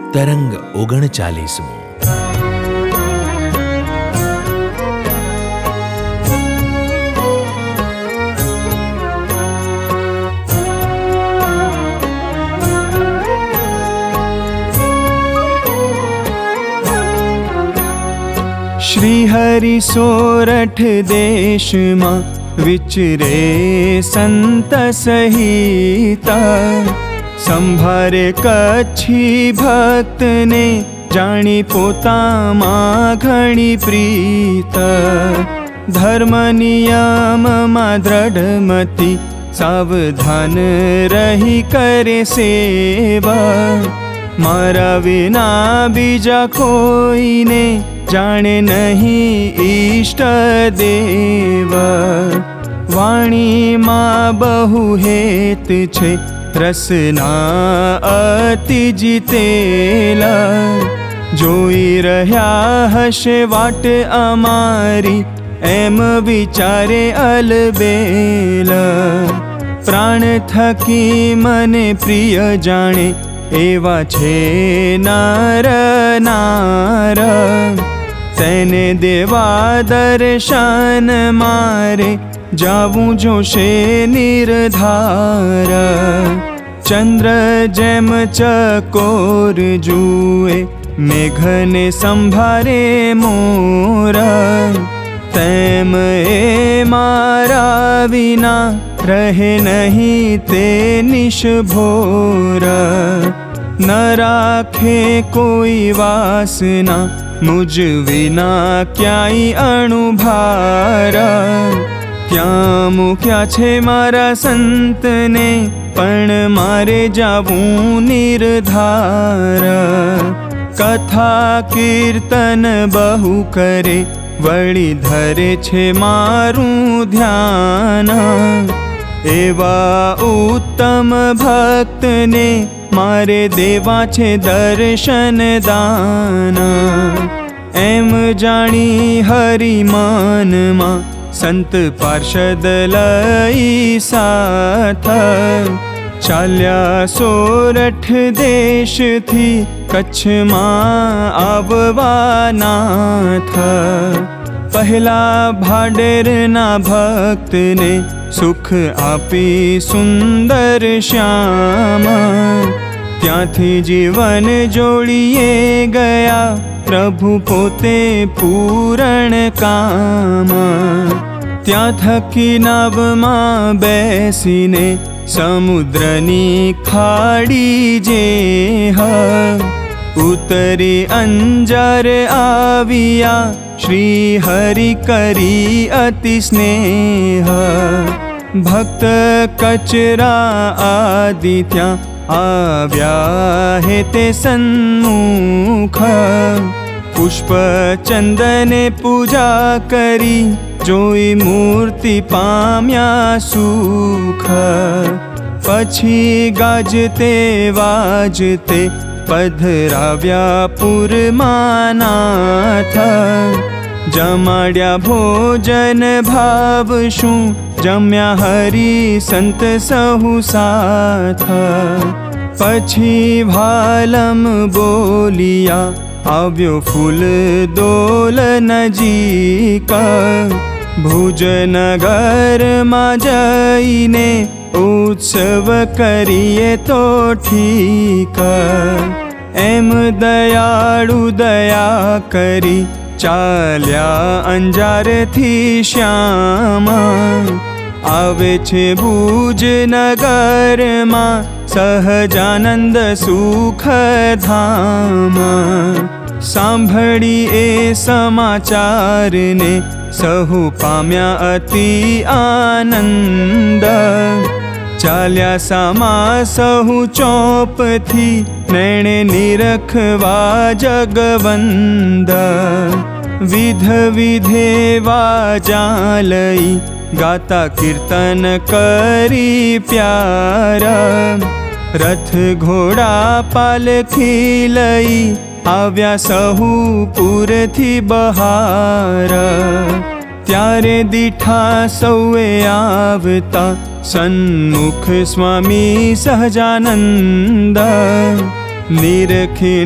તરંગ 39મો. શ્રી હરિ સોરઠ દેશમાં વિચરે સંત સહિતા, સંભારે કચ્છી ભક્તને જાણી પોતામાં ઘણી પ્રીત. ધર્મ નિયમમાં દ્રઢમતી સાવધાન રહી કરે સેવા, મારા વિના બીજા કોઈને જાણે નહીં ઈષ્ટ દેવ. વાણીમાં બહુ હેત છે રસના અતિ જીતેલા, જોઈ રહ્યા હશે વાટ અમારી એમ વિચારે અલબેલા. પ્રાણ થકી મને પ્રિય જાણે એવા છે નાર નાર, તેને દેવા દર્શન મારે જાવું જોશે નિર્ધાર. ચંદ્ર જેમ ચકોર જુએ મેઘને સંભારે મોર, તેમ એ મારા વિના રહે નહીં તે નિષ્ભોર. ન રાખે કોઈ વાસના મુજ વિના ક્યાંય અણુભાર. ત્યાં મૂક્યા છે મારા સંતને પણ મારે જાવું નિર્ધાર. કથા કીર્તન બહુ કરે વળી ધરે છે મારું ધ્યાન, એવા ઉત્તમ ભક્તને મારે દેવા છે દર્શન દાન. એમ જાણી હરિમાનમાં સંત પાર્ષદ લઈ સાથ, ચાલ્યા સોરઠ દેશથી કચ્છમાં આવવા નાથ. પહેલા ભાડેરના ભક્તને સુખ આપી સુંદર શ્યામ, ત્યાંથી જીવન જોડીએ ગયા પ્રભુ પોતે પૂરણ કામ. ત્યાં થકી નાવમાં બેસીને સમુદ્રની ખાડી જે ઉતરી અંજાર આવ્યા શ્રી હરિ કરી અતિ સ્નેહ. ભક્ત કચરા આદિ ત્યાં આવ્યા હે તે સન્મુખ, પુષ્પ ચંદને પૂજા કરી જોઈ મૂર્તિ પામ્યા સુખ. પછી ગાજતે વાજતે પધરાવ્યા પુરમાં નાથ, જમાડ્યા ભોજન ભાવ શું જમ્યા હરિ સંત સહુ સાથ. પછી ભાલમ બોલિયા આવ્યો ફૂલ દોલ નજીક, ભુજનગરમાં જઈને ઉત્સવ કરીએ તો ઠીક. એમ દયાળુ દયા કરી ચાલ્યા અંજારથી શ્યામ, આવે છે ભુજનગરમાં સહજાનંદ સુખ ધામ. સાંભળી એ સમાચારને સહુ પામ્યા અતિ આનંદ, ચાલ્યા સામા સહુ ચોપથી નૈણે નિરખવા જગવંદ. વિધ વિધે વાજા લઈ ગાતા કીર્તન કરી પ્યારા, રથ ઘોડા પાલખી લઈ આવ્યા સહુ પૂરથી બહાર. ત્યારે દીઠા સૌએ આવતા સન્મુખ સ્વામી સહજાનંદ, નિરખી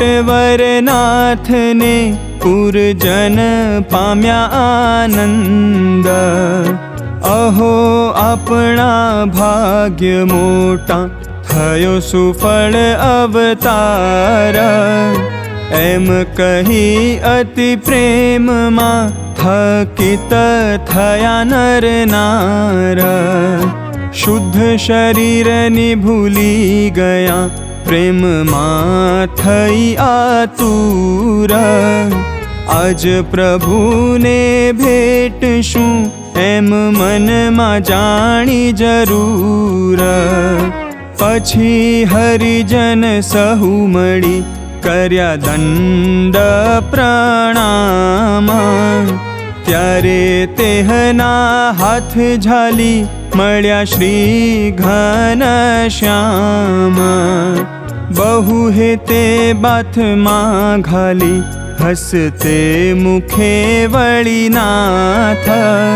નટવરનાથને પુરજન પામ્યા આનંદ. અહો આપણા ભાગ્ય મોટા, થયો સુફળ અવતાર. એમ કહી અતિ પ્રેમમાં થકિત થયા નર નાર. શુદ્ધ શરીરની ભૂલી ગયા, પ્રેમમાં થઈ આતુર. આજ પ્રભુને ભેટશું એમ મનમાં જાણી જરૂર. પછી હરિજન સહુ મળી કર્યા દંડ પ્રણામ. ત્યારે તેહના હાથ ઝાલી મળ્યા શ્રી ઘનશ્યામ. બહુ હેતે બાથમાં ઘાલી હસતે મુખે વળી નાથ.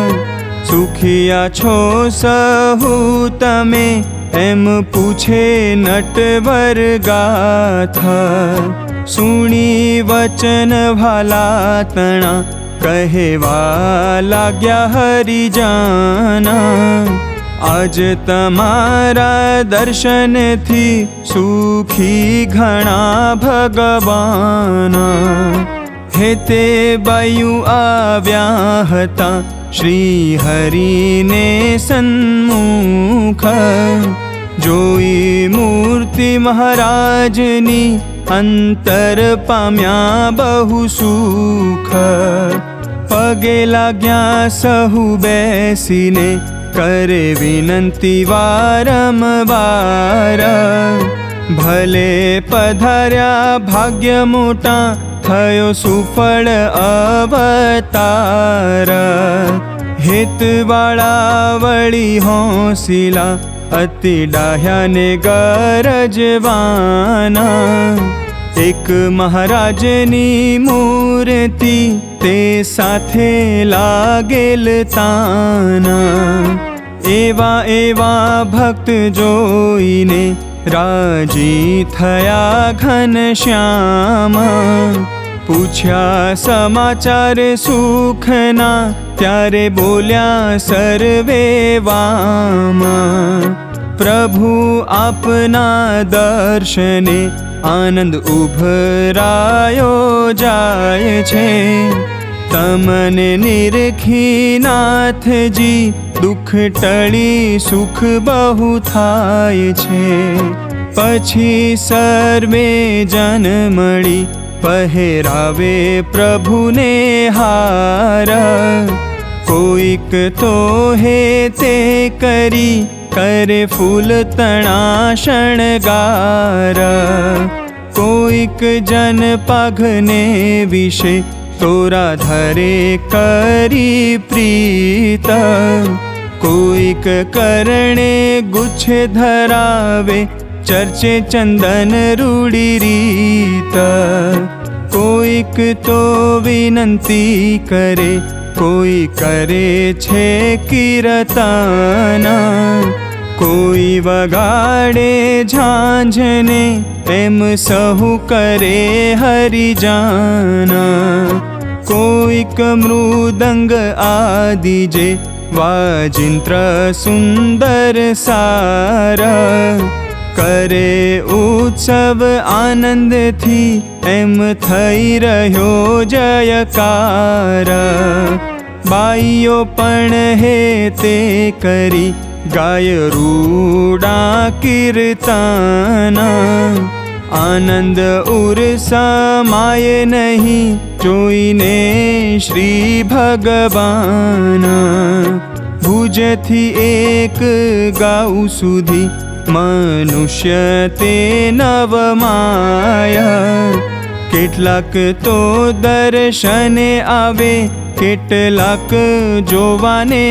સુખિયા છો સહુ તમે એમ પૂછે નટવર ગાથ. સુણી વચન ભાલા તણા કહેવા લાગ્યા હરિજાના. આજ તમારા દર્શનથી સુખી ઘણા ભગવાન. હેતે બાયુ આવ્યા હતા શ્રી હરિને સન્મુખ. જોઈ મૂર્તિ મહારાજની અંતર પામ્યા બહુ સુખ. પગે લાગ્યા સહુ બેસીને કરે વિનંતી વારંવાર. ભલે પધાર્યા ભાગ્ય મોટા, થયો સુફળ અવતાર. હેતવાળા વળી હોંસીલા, અતિ ડાહ્યાને ગરજવાના. એક મહારાજની મૂર્તિ તે સાથે લાગેલ તાના. એવા એવા ભક્ત જોઈને રાજી થયા ઘનશ્યામ. પૂછ્યા સમાચાર સુખના, ત્યારે બોલ્યા સર્વે વામ. પ્રભુ આપના દર્શને આનંદ ઉભરાયો જાય છે. તમને નિરખી નાથજી દુઃખ ટળી સુખ બહુ થાય છે. પછી સર્વે જન મળી પહેરાવે પ્રભુને હાર. કોઈક તો હેતે કરી કરે ફૂલ તણા શણગાર. કોઈક જન પાઘને વિશે તોરા ધરે કરી પ્રીત. કોઈક કરણે ગુચ્છ ધરાવે ચર્ચે ચંદન રૂડી રીત. કોઈક તો વિનંતી કરે, કોઈ કરે છે કીર્તન. કોઈ વગાડે ઝાંઝને એમ સહુ કરે હરિજાના. કોઈક મૃદંગ આદિ જે વાજિંત્ર સુંદર સારા. કરે ઉત્સવ આનંદથી એમ થઈ રહ્યો જયકાર. બાઈઓ પણ હેતે કરી ગાય રૂડા કીર્તના. આનંદ ઉરસમાય નહીં જોઈને શ્રી ભગવાન. ભુજથી એક ગાઉ સુધી મનુષ્ય તે નવમાયા. કેટલાક તો દર્શને આવે, કેટલાક જોવાને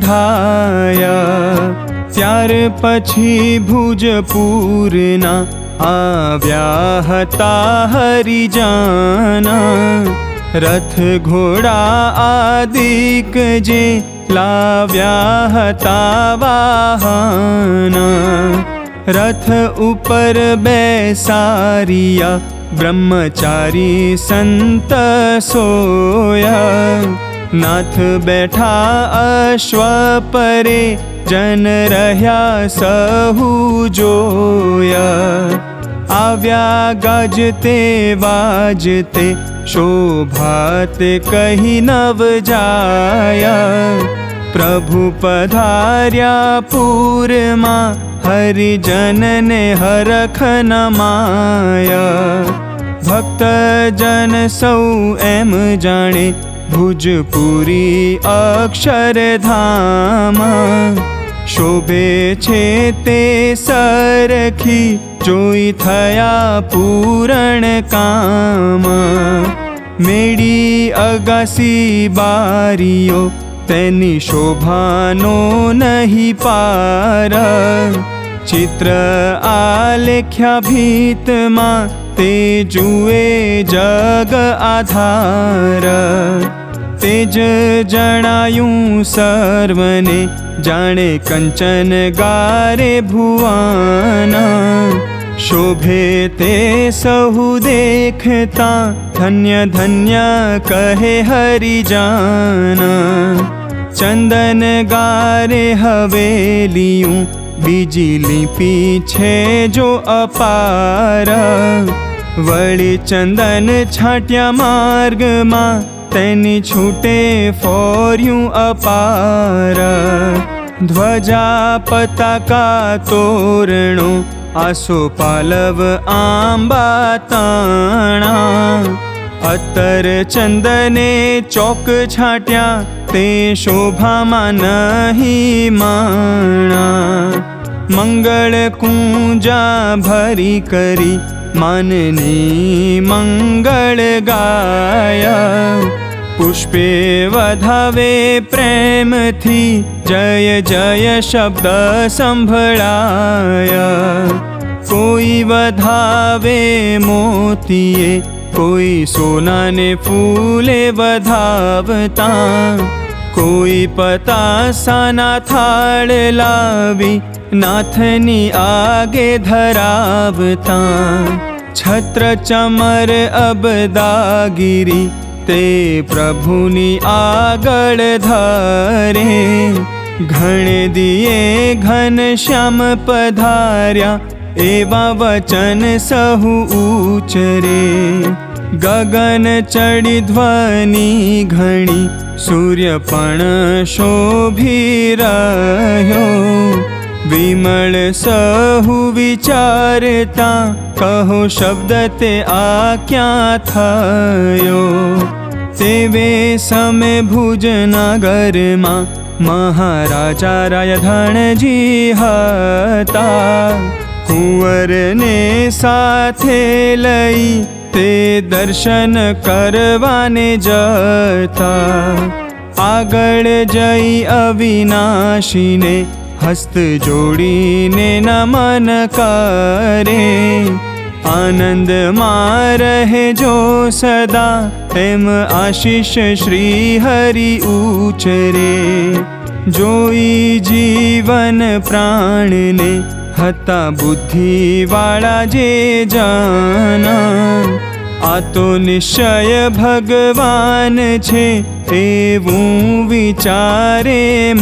ધાયા. ત્યાર પછી ભુજપુરના આવ્યા હતા હરિજાના. રથ ઘોડા આદિક જે લાવ્યા હતા વાહના. રથ ઉપર બેસારિયા બ્રહ્મચારી સંત સોયા. નાથ બેઠા અશ્વ પરે જન રહ્યા સહુ જોયા. આવ્યા ગાજતે વાજતે શોભાતે કહી નવ જાયા. પ્રભુ પધાર્યા પૂરમાં હરિજનને હરખ નમાયા. ભક્તજન સૌ એમ જાણે ભુજપુરી અક્ષરધામ. શોભે છે તે સરખી જોઈ થયા પૂરણ કામ. મેળી અગાસી બારીઓ તેની શોભાનો નહીં પાર. ચિત્ર આલેખ્યા ભીતમાં તે જુએ જગ આધાર. તે જ જણાયું સર્વને જાણે કંચન ગારે ભુવન. શોભે તે સહુ દેખતા ધન્ય ધન્ય કહે હરિજન. ચંદન ગારે હવેલિયું બીજી લીપી છે જો અપાર. વળી ચંદન છાંટ્યા માર્ગમાં તેની છૂટે ફોર્યું અપાર. ધ્વજા પતાકા તોરણો આસો પાલવ આંબા તાણા. અત્તર ચંદને ચોક છાંટ્યા તે શોભામાં નહીં માણા. મંગળ કુંજા ભરી કરી માનની મંગળ ગાયા. પુષ્પે વધાવે પ્રેમથી જય જય શબ્દ સંભળાયા. કોઈ વધાવે મોતીએ કોઈ સોનાને ફૂલે વધાવતા. કોઈ પતાસાના થાળ લાવી નાથની આગે ધરાવતા. છત્ર ચમર અબદાગીરી તે પ્રભુની આગળ ધરે. ઘણે દિયે ઘન શ્યામ પધાર્યા એવા વચન સહુ ઉચરે. ગગન ચડી ધ્વનિ ઘણી સૂર્ય પણ શોભી રહ્યો. વિમળ સહુ વિચારતા કહો શબ્દ તે આ ક્યાં થયો. તેવે સમે ભુજનગરમાં મહારાજા રાયધણજી હતા. કુંવરને સાથે લઈ તે દર્શન કરવાને જતા. આગળ જઈ અવિનાશીને હસ્ત જોડીને નમન કરે. આનંદમાં રહેજો સદા એમ આશીષ શ્રી હરિ ઉચરે. જોઈ જીવન પ્રાણને હતા બુદ્ધિવાળા જે જાના. આ તો નિશ્ચય ભગવાન છે એવું વિચારે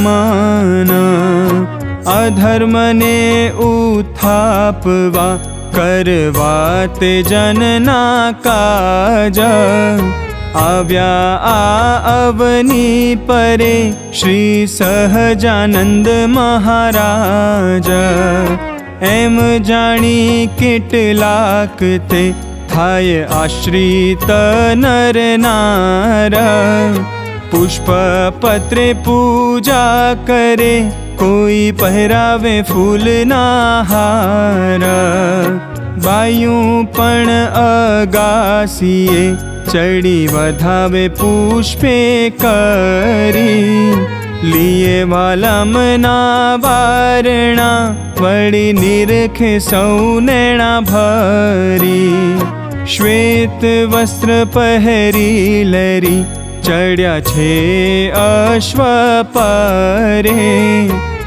મન. અધર્મને ઉત્થાપવા કરવા તે જનના કાજ. આવ્યા આ અવની પરે શ્રી સહજાનંદ મહારાજ. એમ જાણી કેટલાક તે થાય આશ્રિત નર નાર. પુષ્પ પત્રે પૂજા કરે કોઈ પહેરાવે ફૂલના હાર. બાયું પણ અગાસીએ ચડી વધાવે પુષ્પે કરી. લીએ વાલમના વારણા વળી નિરખે સૌ નેણા ભરી. શ્વેત વસ્ત્ર પહેરી લરી ચડ્યા છે અશ્વ પરે.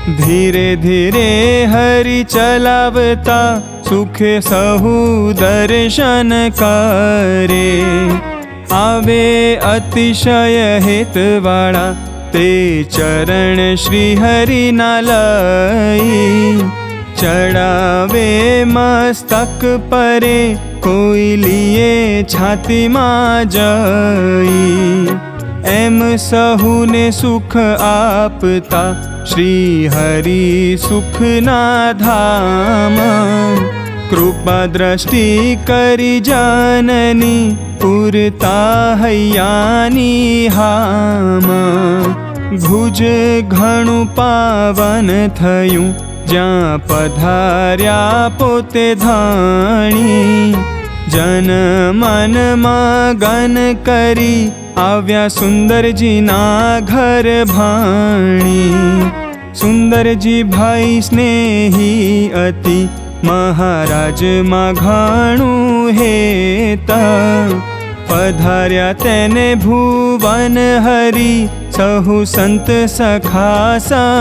ધીરે ધીરે હરિ ચલાવતા સુખે સહુ દર્શન કરે. આવે અતિશય હેતવાળા તે ચરણ શ્રી હરિના લઈ. ચડાવે મસ્તક પરે કોઈ લીએ છાતીમાં જઈ. એમ સહુને સુખ આપતા શ્રી હરિ સુખના ધામ. કૃપા દ્રષ્ટિ કરી જનની પૂરતા હૈયાની હામ. ભુજ ઘણું પાવન થયું જ્યાં પધાર્યા પોતે ધાણી. જન મન મગન કરી આવ્યા સુંદરજીના ઘર ભાણી. સુંદરજી ભાઈ સ્નેહી અતિ મહારાજમાં ઘણું હેતા. પધાર્યા તેને ભુવન હરિ સહુ સંત સખા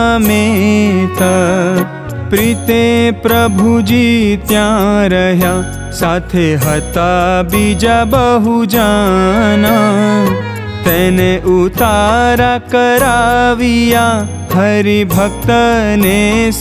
સમેતા. પ્રીતે પ્રભુજી ત્યાં રહ્યા સાથે હતા બીજા બહુ જાના. તેને ઉતારા કરાવ્યા હરિભક્તને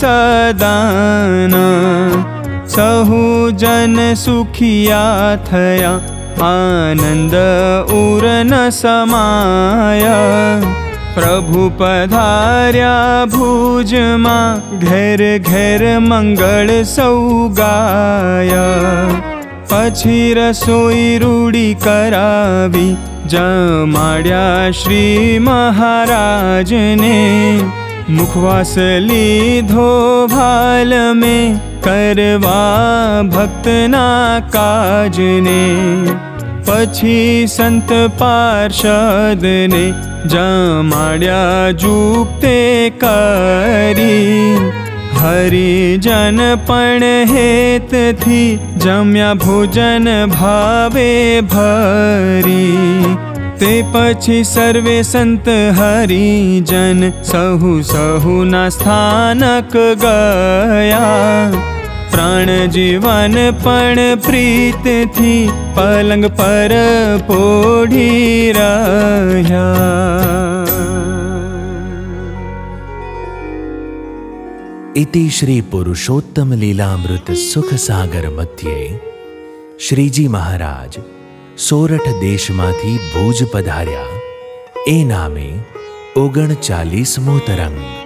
સદાના. સહુ જન સુખિયા થયા આનંદ ઉર ન સમાયા. પ્રભુ પધાર્યા ભુજમાં ઘેર ઘેર મંગળ સૌ ગાયા. પછી રસોઈ રૂડી કરાવી જમાડ્યા શ્રી મહારાજને. મુખવાસ લીધો ભાલ મેં કરવા ભક્તના કાજને. પછી સંત પાર્ષદને જમાડ્યા જુક્તે કરી. હરિજન પણ હેતથી જમ્યા ભોજન ભાવે ભરી. તે પછી સર્વે સંત હરિજન સહુ સહુના સ્થાનક ગયા. પ્રાણ જીવન પણ પ્રીતથી પલંગ પર પોઢી રહ્યા. इति श्री पुरुषोत्तम लीलामृत सुख सागर मध्य श्रीजी महाराज सोरठ देशमांथी भुज पधार्या. ए नामे 39मो तरंग.